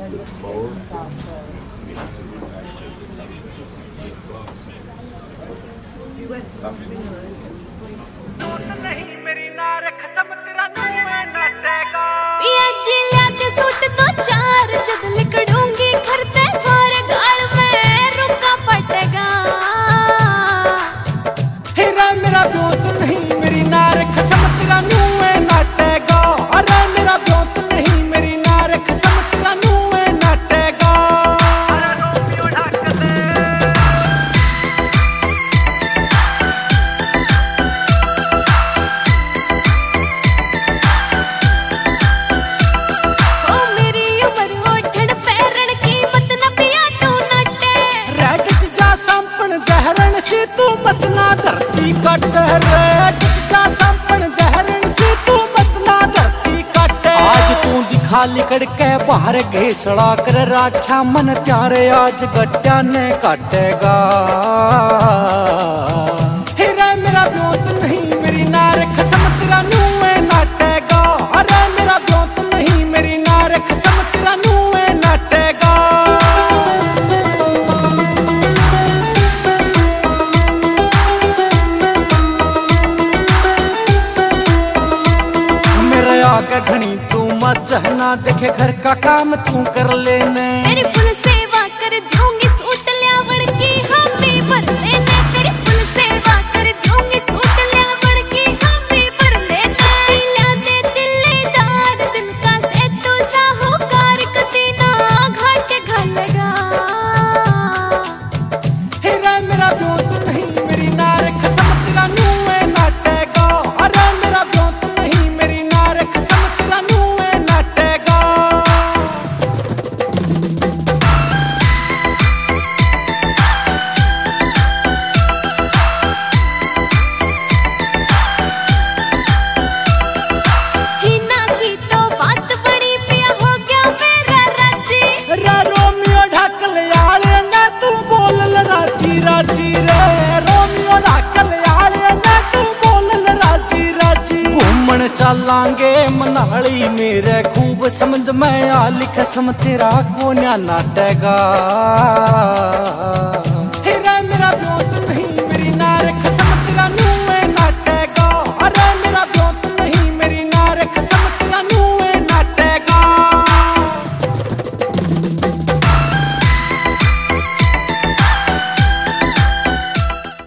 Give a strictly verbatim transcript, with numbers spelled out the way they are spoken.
नहीं मेरी नार खसम तेरा नुए नाटेगा पिया जी लिया सूट तो चार जद लिकड़ूंगी घर ते गोर गाल में रुका फटेगा। हेरा मेरा दोस्त नहीं मेरी नार खसम तेरा नुए नाटेगा। अरे मेरा दोस्त नहीं मेरी नार खसम तेरा नुए नाटेगा। अरे रोमियो ढाक दे जहरन से तू मत ना धरती कट रे जा संपन जहरन से तू मत ना धरती कट। आज तू दिखा लिकड़ के बाहर घेसड़ा कर राख्या मन प्यारे आज गट्टा ने काटेगा। हेरा मेरा दोस्त नहीं मेरी नार खसम तेरा नुए नाटेगा। अरे मेरा दोस्त नहीं मेरी नार खसम तेरा नुए नाटेगा। आगे घनी तू मत चहना देखे घर का काम तू कर लेने। तेरी फुल सेवा कर दूंगी सूट ल्यावड़ की हम भी भर लेने। तेरी फुल सेवा कर दूंगी सूट ल्यावड़ की हम भी भर लेने। ल्या दे दिलेदार दिल का से तू साहूकार कदी ना घाट घालेगा। हेरा मेरा दोस्त नहीं मेरी नार खसम तेरा नुए नाटेगा। अरे मेरा दोस्त नहीं मेरी नार खसम तेरा नुए नाटेगा। हिना की तो बात बड़ी पिया हो गया मेरा राजी। रे रोमियो ढाकल यार ना तू बोल राजी राजी रे रोमियो ढाकल यार ना तू बोल राजी राजी। घूमन चलांगे मनाली मेरे खूब समझ में आ लिख सम तेरा को न्या नाटेगा।